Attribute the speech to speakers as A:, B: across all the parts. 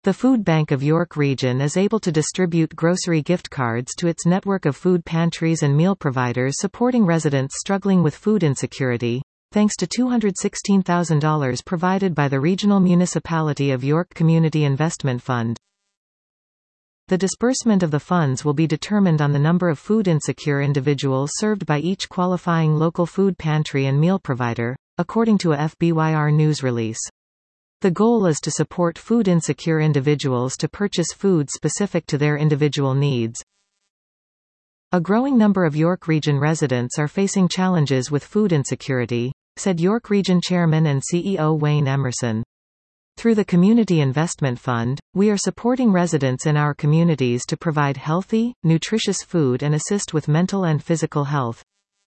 A: The Food Bank of York Region is able to distribute grocery gift cards to its network of food pantries and meal providers supporting residents struggling with food insecurity, thanks to $216,000 provided by the Regional Municipality of York Community Investment Fund. The disbursement of the funds will be determined on the number of food insecure individuals served by each qualifying local food pantry and meal provider, according to a FBYR news release. The goal is to support food insecure individuals to purchase food specific to their individual needs. A growing number of York Region residents are facing challenges with food insecurity, said York Region Chairman and CEO Wayne Emerson. Through the Community Investment Fund, we are supporting residents in our communities to provide healthy, nutritious food and assist with mental and physical health.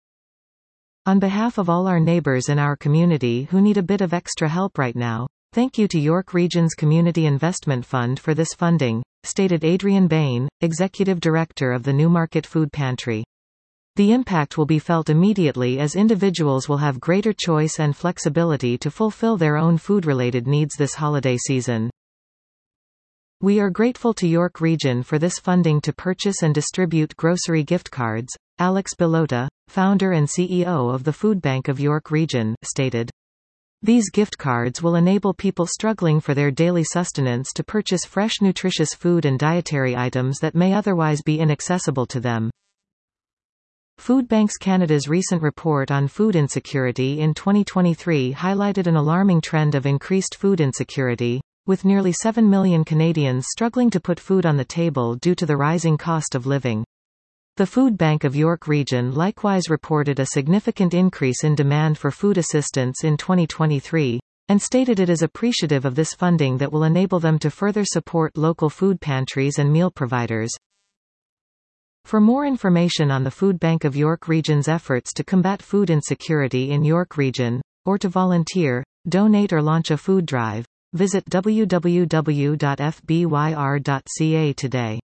A: On behalf of all our neighbors in our community who need a bit of extra help right now, thank you to York Region's Community Investment Fund for this funding, stated Adrian Bain, Executive Director of the Newmarket Food Pantry. The impact will be felt immediately as individuals will have greater choice and flexibility to fulfill their own food-related needs this holiday season. We are grateful to York Region for this funding to purchase and distribute grocery gift cards, Alex Belota, founder and CEO of the Food Bank of York Region, stated. These gift cards will enable people struggling for their daily sustenance to purchase fresh nutritious food and dietary items that may otherwise be inaccessible to them. Food Banks Canada's recent report on food insecurity in 2023 highlighted an alarming trend of increased food insecurity, with nearly 7 million Canadians struggling to put food on the table due to the rising cost of living. The Food Bank of York Region likewise reported a significant increase in demand for food assistance in 2023, and stated it is appreciative of this funding that will enable them to further support local food pantries and meal providers. For more information on the Food Bank of York Region's efforts to combat food insecurity in York Region, or to volunteer, donate or launch a food drive, visit www.fbyr.ca today.